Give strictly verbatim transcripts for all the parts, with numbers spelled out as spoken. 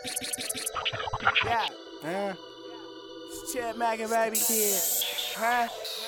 Yeah, huh? It's Chet Mackin, baby, kid, huh?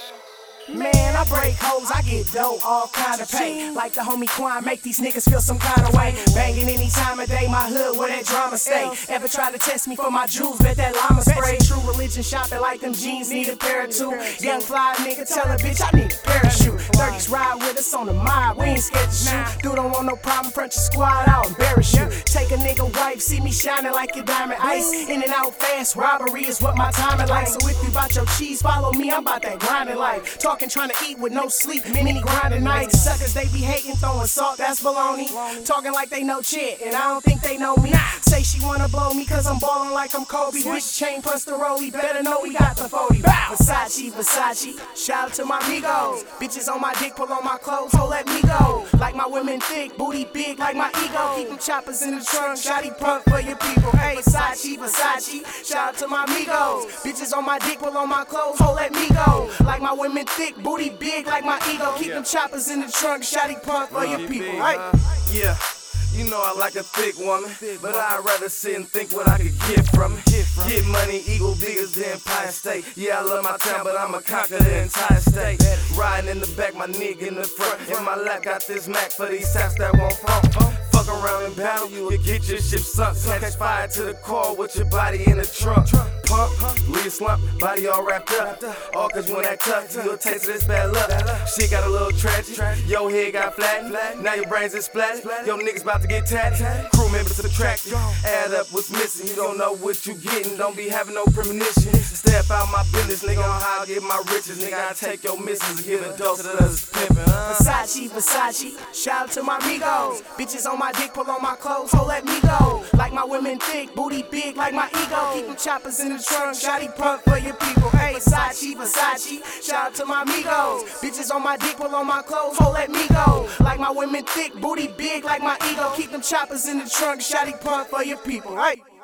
Man, I break hoes, I get dope, all kind of pay. Like the homie Quan, make these niggas feel some kind of way. Banging any time of day, my hood where that drama stay. Ever try to test me for my jewels, bet that llama spray. True religion shopping like them jeans, need a pair or two. Young fly nigga, tell a bitch I need a parachute. thirties ride with us on the mob, we ain't scared to shoot. Dude don't want no problem, front your squad, I'll embarrass you. Take a nigga wife, see me shining like your diamond ice. In and out fast, robbery is what my timing like. So if you bout your cheese, follow me, I'm bout that grinding life. Talking, trying to eat with no sleep, mini grinding nights. Suckers, they be hating, throwing salt, that's baloney. Talking like they know shit, and I don't think they know me. Say she wanna blow me cause I'm ballin' like I'm Kobe. Bitch chain plus the rollie, better know we got the forty. Versace, Versace, shout out to my amigos. Bitches on my dick, pull on my clothes, so let me go. Like my women thick, booty big like my ego. Keep them choppers in the trunk, shotty pump for your people. Hey, Versace, Versace, shout out to my amigos. Bitches on my dick, pull on my clothes, so let me go. Like my women thick, booty big like my ego. Keep them choppers in the trunk, shotty pump for your people, right? Yeah. You know I like a thick woman, but I'd rather sit and think what I could get from it. Get money, equal bigger than Empire State. Yeah, I love my town, but I'ma conquer the entire state. Riding in the back, my nigga in the front. In my lap, got this Mac for these saps that won't funk. Fuck around in battle, you will get your ship sunk. Catch fire to the car with your body in the trunk. Pump, leave slump, body all wrapped up. All cause when that tough, you'll taste of this bad luck. Shit got a little tragic, your head got flattened. Now your brains is splattered, your niggas about to get tatted. Crew members subtracted, add up what's missing. You don't know what you getting, don't be having no premonition. Step out my business, nigga, on how I get my riches. Nigga, I take your missus and give a dose of others pimpin'. Versace, Versace, shout out to my amigos. Bitches on my dick, pull on my clothes, so let me go. Like my women thick, booty big like my ego. Keep them choppers in the trunk, shotty pump for your people. Hey, Versace, Versace, shout out to my amigos. Bitches on my dick, pull on my clothes, so let me go. Like my women thick, booty big like my ego. Keep them choppers in the trunk, shotty pump for your people, right?